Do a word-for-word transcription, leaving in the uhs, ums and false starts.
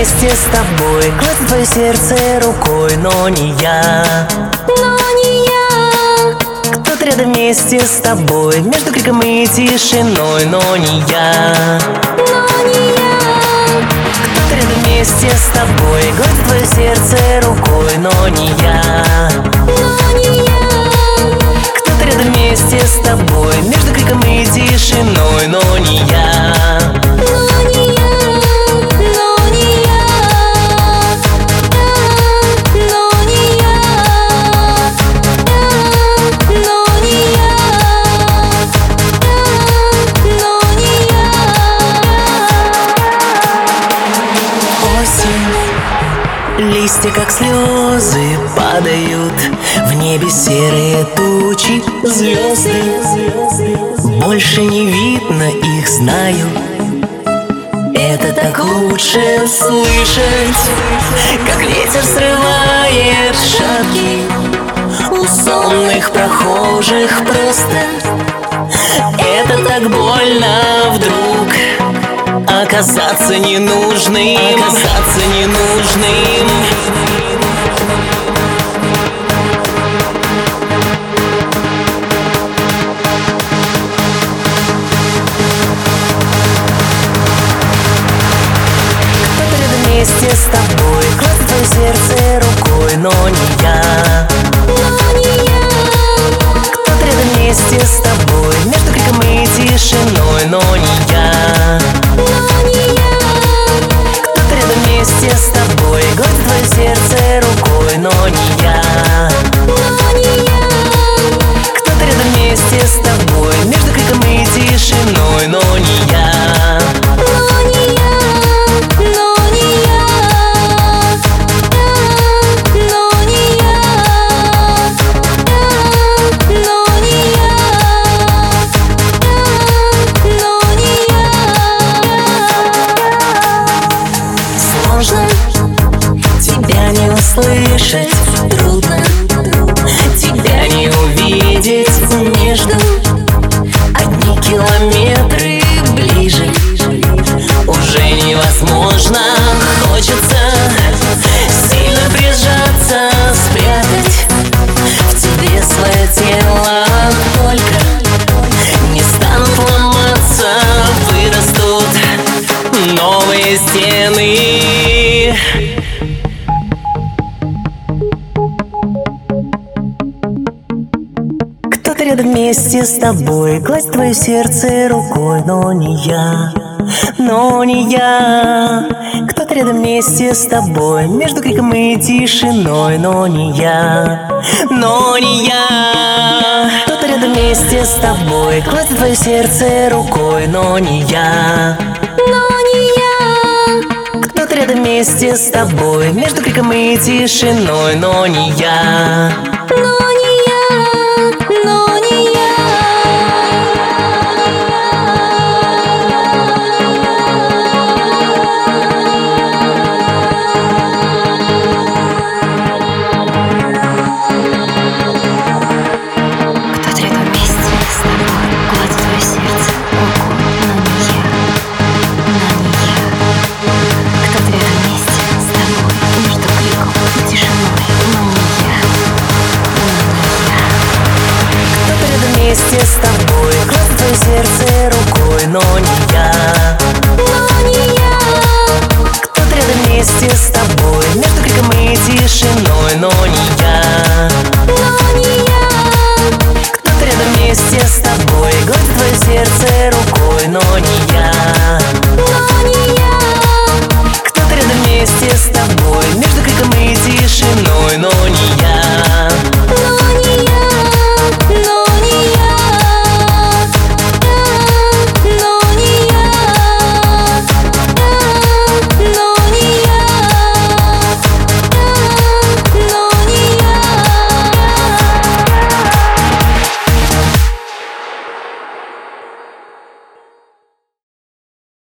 вместе с тобой, гладит твое сердце рукой, но не я, но не я. кто-то рядом вместе с тобой, между криком и тишиной, но не я, но не я. кто-то рядом вместе с тобой, гладит твое сердце рукой, но не я, но не я. кто-то рядом вместе с тобой, между криком и тишиной, но не я, Но не я, но не я, но не я, но не я, но не я. Осень, листья как слезы падают, в небе серые тучи, звезды, больше не видно их, знаю. Это так лучше слышать, как ветер срывает шапки у сонных прохожих просто. Это так больно вдруг оказаться ненужным, оказаться ненужным. Вместе с тобой, гладит твое сердце рукой, но не я, Но не я. кто-то рядом вместе с тобой, между криком и тишиной, но не я, Но не я. кто-то рядом вместе с тобой, гладит твое сердце рукой, но не я, Но не я. кто-то рядом вместе с тобой, между криком и тишиной, но не я, Но не я. Но не я. Но не я. Но не я. Но не я. Сложно тебя не услышать, трудно тебя не увидеть, между одни километры ближе уже невозможно. Хочется сильно прижаться, спрятать в тебе свое тело, только не станут ломаться, вырастут новые стены. Кто-то рядом вместе с тобой, гладит твое сердце рукой, но не я, но не я. Кто-то рядом вместе с тобой, между криком и тишиной, но не я, но не я. Кто-то рядом вместе с тобой, гладит твое сердце рукой, но не я, Но не я. кто-то рядом вместе с тобой, между криком и тишиной, но не я. Но не я. Но не я. Кто-то рядом вместе с тобой, гладит твое сердце рукой, но не я, но не я. Кто-то рядом вместе с тобой, между криком и тишиной, но не я, но не я. Кто-то рядом вместе с тобой, гладит твое сердце рукой, но не я, Но не я. кто-то рядом вместе с тобой, между криком и тишиной, но не я, Но не я. кто-то рядом вместе с тобой, гладит твое сердце рукой, но не